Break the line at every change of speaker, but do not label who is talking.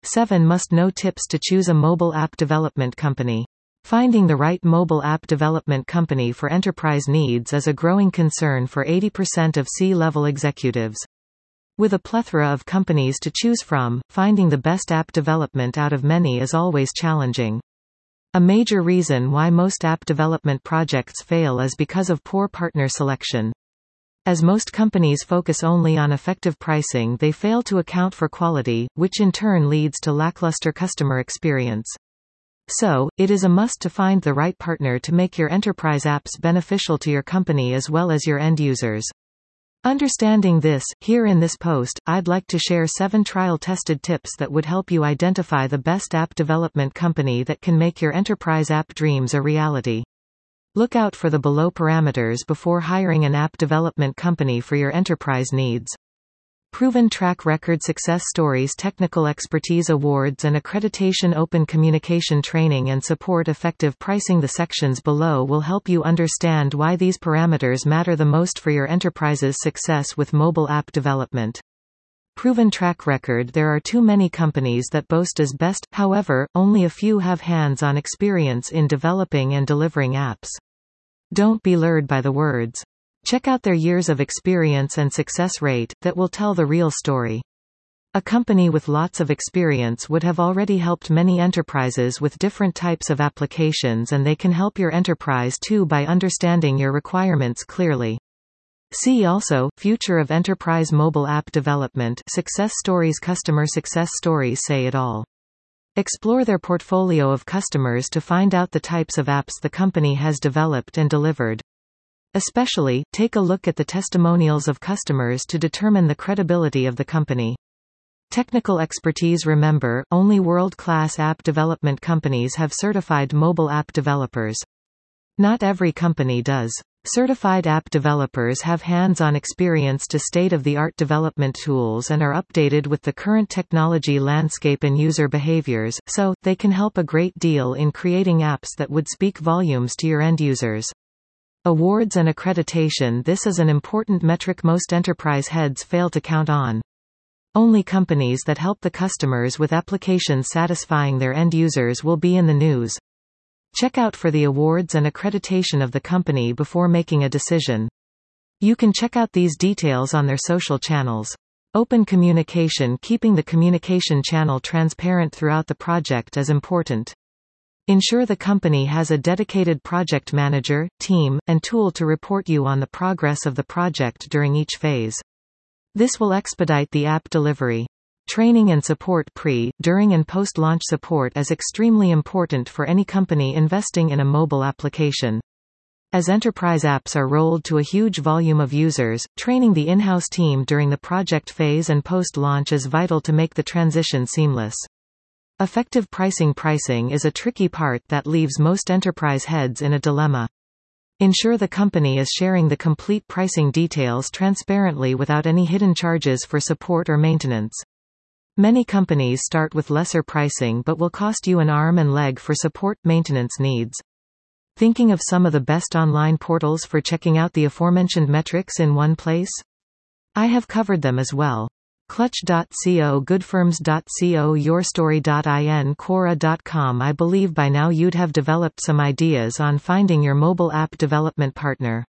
7 Must-know tips to choose a mobile app development company. Finding the right mobile app development company for enterprise needs is a growing concern for 80% of C-level executives. With a plethora of companies to choose from, finding the best app development out of many is always challenging. A major reason why most app development projects fail is because of poor partner selection. As most companies focus only on effective pricing, they fail to account for quality, which in turn leads to lackluster customer experience. So, it is a must to find the right partner to make your enterprise apps beneficial to your company as well as your end users. Understanding this, here in this post, I'd like to share 7 trial-tested tips that would help you identify the best app development company that can make your enterprise app dreams a reality. Look out for the below parameters before hiring an app development company for your enterprise needs. Proven track record success stories, technical expertise, awards and accreditation, open communication, training and support, effective pricing. The sections below will help you understand why these parameters matter the most for your enterprise's success with mobile app development. Proven track record. There are too many companies that boast as best, however, only a few have hands-on experience in developing and delivering apps. Don't be lured by the words. Check out their years of experience and success rate, that will tell the real story. A company with lots of experience would have already helped many enterprises with different types of applications, and they can help your enterprise too by understanding your requirements clearly. See also, Future of Enterprise Mobile App Development, Success Stories. Customer success stories say it all. Explore their portfolio of customers to find out the types of apps the company has developed and delivered. Especially, take a look at the testimonials of customers to determine the credibility of the company. Technical expertise. Remember, only world-class app development companies have certified mobile app developers. Not every company does. Certified app developers have hands-on experience to state-of-the-art development tools and are updated with the current technology landscape and user behaviors, so, they can help a great deal in creating apps that would speak volumes to your end users. Awards and accreditation. This is an important metric most enterprise heads fail to count on. Only companies that help the customers with applications satisfying their end users will be in the news. Check out for the awards and accreditation of the company before making a decision. You can check out these details on their social channels. Open communication. Keeping the communication channel transparent throughout the project is important. Ensure the company has a dedicated project manager, team, and tool to report you on the progress of the project during each phase. This will expedite the app delivery. Training and support. Pre, during and post-launch support is extremely important for any company investing in a mobile application. As enterprise apps are rolled to a huge volume of users, training the in-house team during the project phase and post-launch is vital to make the transition seamless. Effective pricing. Pricing is a tricky part that leaves most enterprise heads in a dilemma. Ensure the company is sharing the complete pricing details transparently without any hidden charges for support or maintenance. Many companies start with lesser pricing but will cost you an arm and leg for support maintenance needs. Thinking of some of the best online portals for checking out the aforementioned metrics in one place? I have covered them as well. Clutch.co, Goodfirms.co, YourStory.in, Quora.com. I believe by now you'd have developed some ideas on finding your mobile app development partner.